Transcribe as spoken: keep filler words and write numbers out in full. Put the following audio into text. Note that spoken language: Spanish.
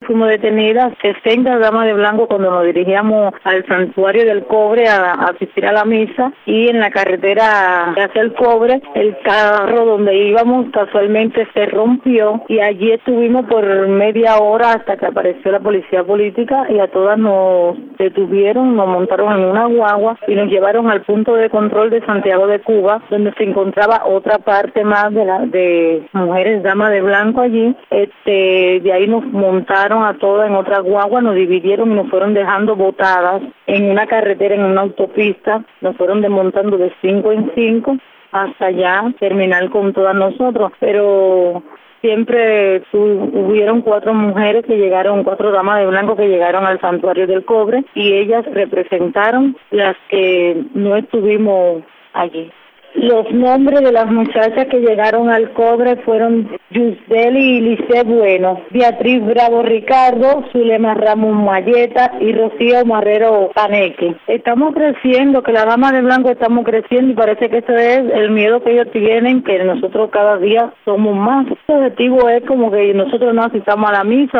fuimos detenidas, sesenta damas de blanco, cuando nos dirigíamos al Santuario del Cobre a, a asistir a la misa, y en la carretera hacia el Cobre, el carro donde íbamos casualmente se rompió y allí estuvimos por media hora hasta que apareció la policía política y a todas nos detuvieron, nos montaron en una guagua y nos llevaron al punto de control de Santiago de Cuba, donde se encontraba otra parte más de, la, de mujeres damas de blanco allí. Este, de ahí nos montaron a todas en otra guagua, nos dividieron y nos fueron dejando botadas en una carretera, en una autopista, nos fueron desmontando de cinco en cinco hasta allá terminar con todas nosotros, pero siempre hubieron cuatro mujeres que llegaron, cuatro damas de blanco que llegaron al Santuario del Cobre y ellas representaron las que no estuvimos allí. Los nombres de las muchachas que llegaron al Cobre fueron Yusdeli y Lice Bueno, Beatriz Bravo Ricardo, Zulema Ramos Mayeta y Rocío Marrero Paneque. Estamos creciendo, que la dama de blanco estamos creciendo y parece que ese es el miedo que ellos tienen, que nosotros cada día somos más. El objetivo es como que nosotros no asistamos a la misa.